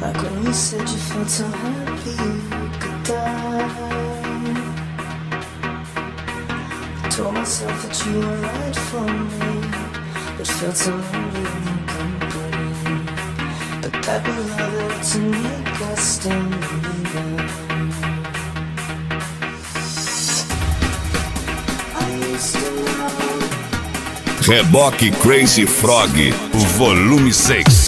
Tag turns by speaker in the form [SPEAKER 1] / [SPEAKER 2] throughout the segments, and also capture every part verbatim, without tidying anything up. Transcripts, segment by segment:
[SPEAKER 1] Like when you said you felt so happy you could die. I told myself that you were right for me, but felt so lonely in your company. But that love to make us stay together. I used to know.
[SPEAKER 2] Reboque Crazy Frog, volume seis.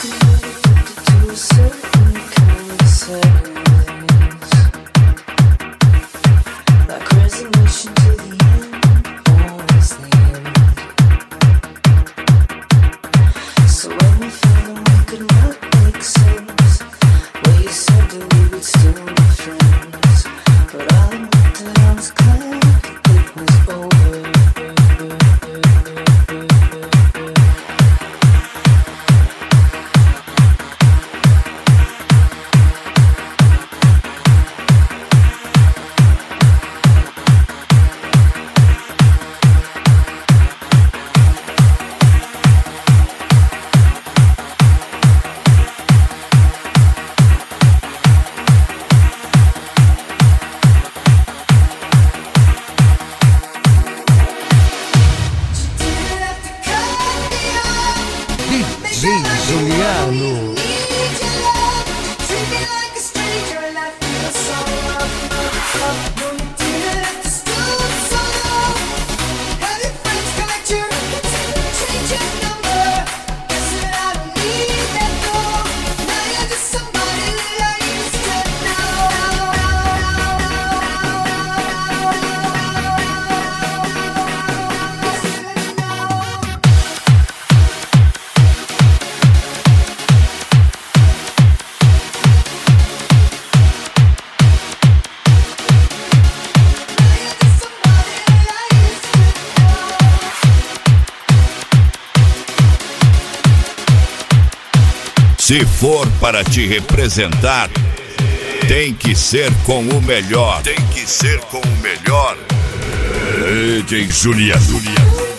[SPEAKER 3] D J Juliano.
[SPEAKER 2] Se for para te representar, tem que ser com o melhor. Tem que ser com o melhor. D J Juliano.